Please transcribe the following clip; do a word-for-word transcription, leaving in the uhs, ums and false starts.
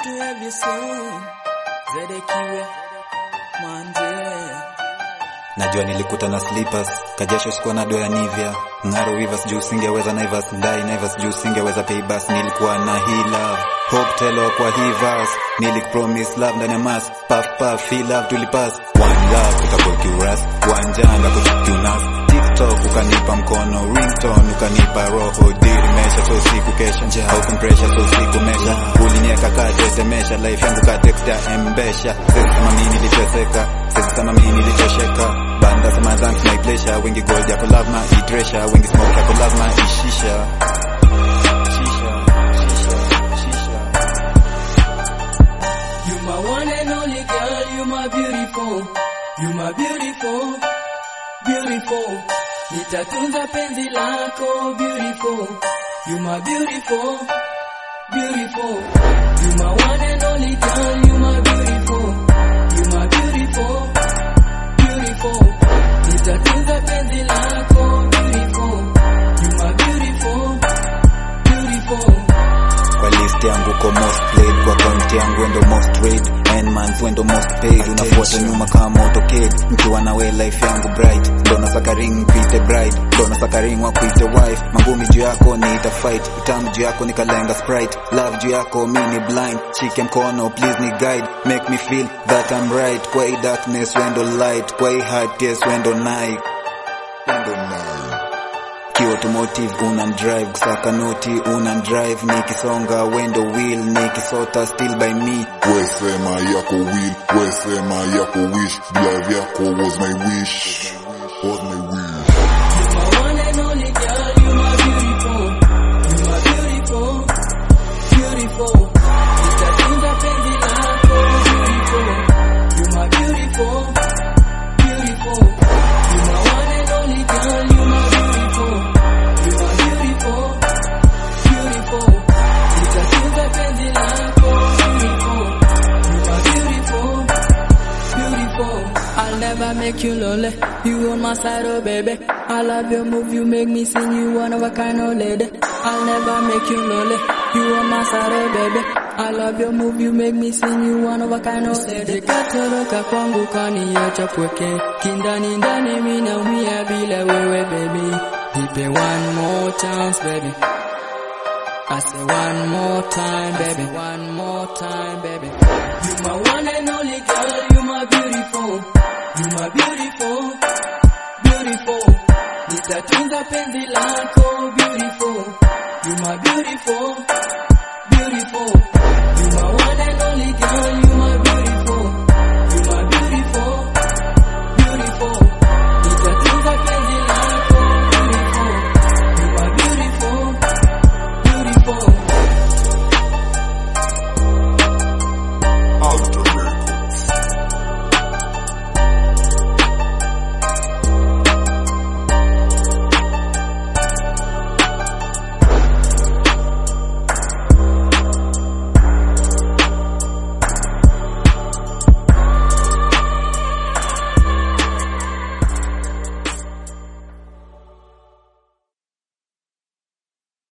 to have you soon. Zedekiwe Manje. Najua nilikuta na slippers, kajasho sikuwa na doya Nivea. Ngaro Rivers juu singeweza Naivas, Ndai Naivas juu singeweza pay bus. Nilikuwa na hii love, hope telo kwa hii verse. Nilikupromise love ndani ya mask, puff puff feel love tulipass. One love tukabaki uras, one janga kuchukunas. TikTok ukanipa mkono, ringtone ukanipa roho. Diri mesha so siku kesha, nje hau compression so siku mesha. Ulinieka kate semesha, life yangu ka text ya mbesha. Sisi kama mimi nilicheseka, sisi kama mimi nilichosheka. Banda sama thanks my pleasure, wengi gold ya love my treasure, wengi smoke ya love my shisha. Shisha, shisha, shisha. You my one and only girl, you my beautiful. You my beautiful, beautiful. Nitatunza penzi lako, beautiful. You my beautiful, beautiful. You my one and only girl, you my beautiful. You my beautiful, beautiful. Nitatunza penzi lako, beautiful. You my beautiful, beautiful. Kwa list yangu kwa most played, kwa account yangu wendo most raid. N month wendo most paid, unafuata nyuma kama autocade. Mkiwa na we life yangu bright, dona saka ring pite bride, dona saka ring wa kuite wife. Mangumi juu yako ni ita fight, utamu juu yako nikalenga sprite. Love juu yako mini blind, shike mkono please ni guide. Make me feel that I'm right, kwa hii darkness wendo light, kwa hii hard tears wendo night. Wendo night automotive unandrive, kusaka noti unandrive. Nikisonga wendo wheel, nikisota still by me. Wesema yako will, wesema yako wish. Love yako was my wish, was my wish. You my one and only girl, you my beautiful. You my beautiful, beautiful. Nitatunza penzi lako, beautiful. You my beautiful, beautiful. You my one and only girl, you my beautiful. You my beautiful, beautiful. Nitatunza penzi lako, beautiful. You my beautiful, beautiful. I'll never make you lonely. You on my side, oh baby. I love your move, you make me sing. You one of a kind of lady. I'll never make you lonely. You on my side, oh baby. I love your move, you make me sing. You one of a kind of lady. Katoroka kwangu kaniacha pweke. Kindani ndani mimi naumia bila wewe baby. Nipe one more chance baby. I say one more time baby. One more time baby. You my one and only girl, you my beautiful. You my beautiful, beautiful. Nitatunza penzi lako, beautiful. You my beautiful, beautiful. You my one and only girl, you my